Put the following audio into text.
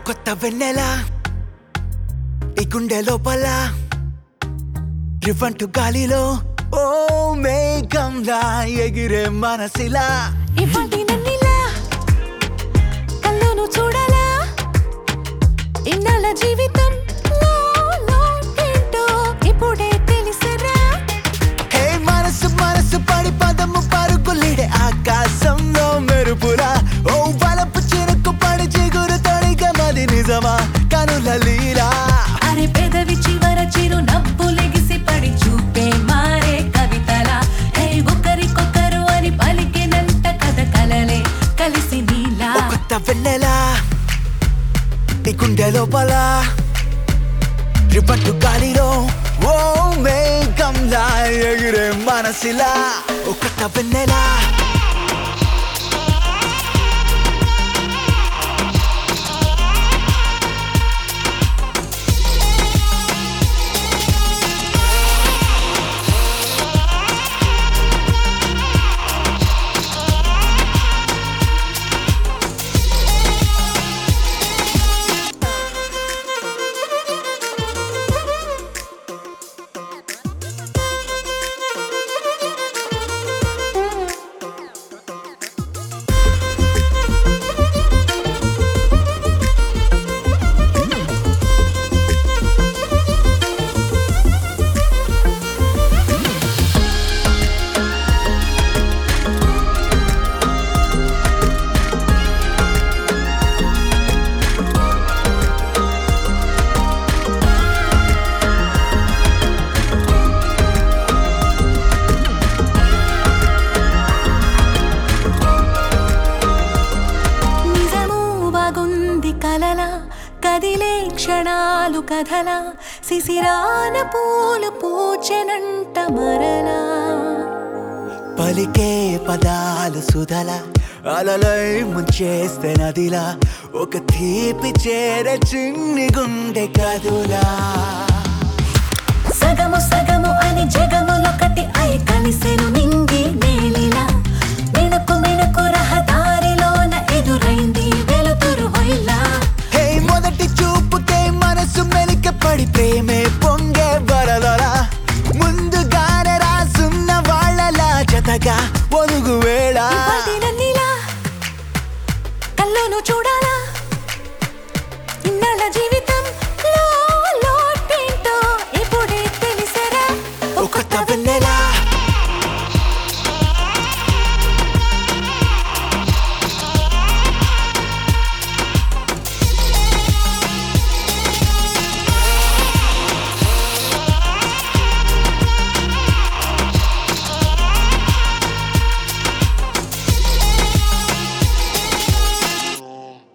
కొత్త వెన్నెల ఈ గుండె లోపల రివంటు గాలిలో ఓ మేఘంలా ఎగిరే మనసిలా ఇవాటి నన్నిలా కళ్ళను చూడాలా ఇన్నాళ్ళ జీవితం ఏంటో ఇప్పుడే తెలిసరా హే మనసు మనసు పడి పదము పరుగులిడే ఆకాశంలో మెరుపులా ఓ వలపు చినుకు పడి చిగురు తొడిగ మది నిజమా కనుల లీలా అరే పెదవి చివర చిరు నవ్వులెగిసి పడి చూపే మారే కవితలా హే ఒకరికొకరు అని పలికినంత కథ కలలే కలిసి నీలా కొత్త వెన్నెల ఈ గుండె లోపల రివంటు గాలిలో ఓ మేఘంలా ఎగిరే మనసిలా కొత్త వెన్నెల కలలా కదిలే క్షణాలు కథలా శిశిరాన పూలు పూచెనంట మరలా పలికే పదాలు సుధల అలలై ముంచేస్తే నదిలా ఒక తీపి చేరే చిన్ని గుండె కదులా